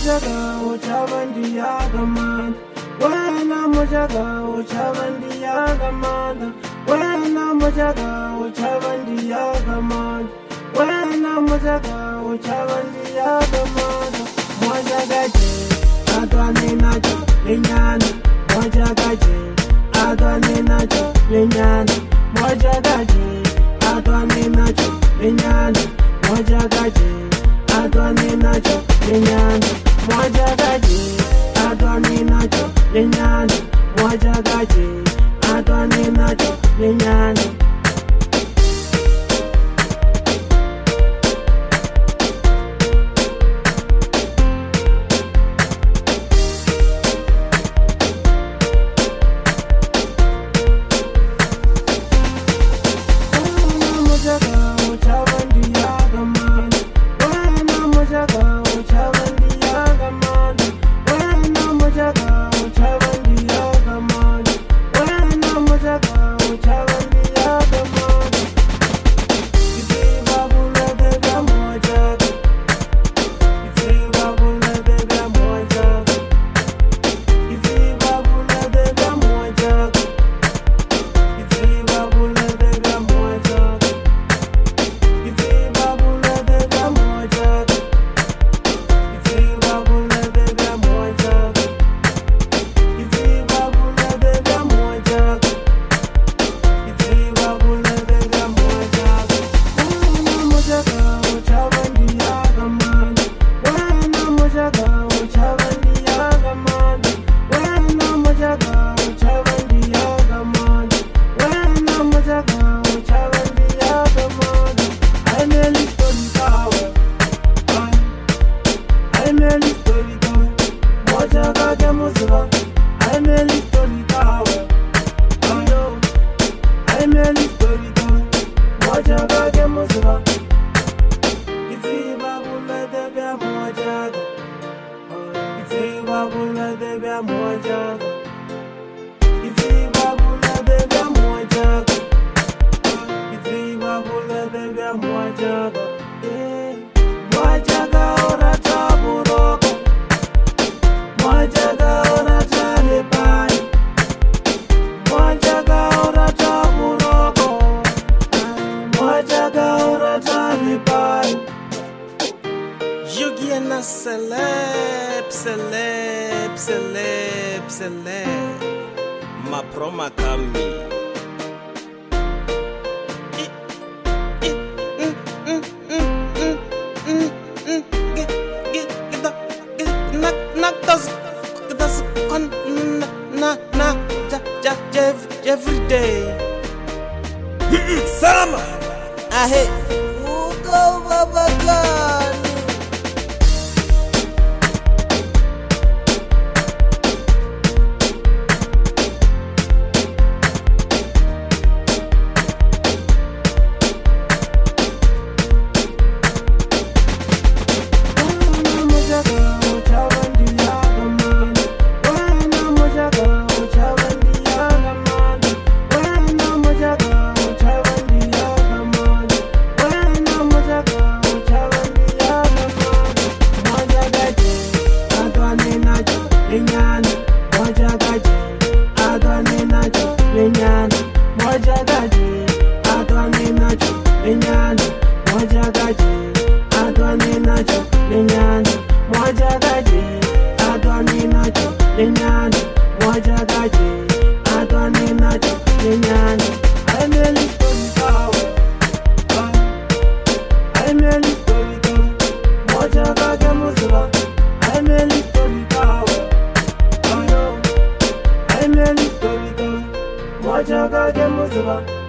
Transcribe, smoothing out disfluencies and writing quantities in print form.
mojaga uchabandiyagamanda wena mojaga uchabandiyagamanda wena mojaga uchabandiyagamanda wena mojaga uchabandiyagamanda mojagaje adwane nacho lenyana mojagaje adwane nacho lenyana mojagaje adwane nacho lenyana mojagaje adwane nacho lenyana mojagaje adwane nacho lenyana mojagaje adwane nacho lenyana celeb maproma kami every day. Salama. Ahe. Uko baba gani? Lenyana, mojagaje, adwane nacho, lenyana, mojagaje, adwane nacho, lenyana, mojagaje, adwane nacho, lenyana, mojagaje, adwane nacho, lenyana, mojagaje, adwane nacho, lenyana. I'm really story power. I'm really story power. Mojagaje musuba. I'm really story power. Mojaga de musuba.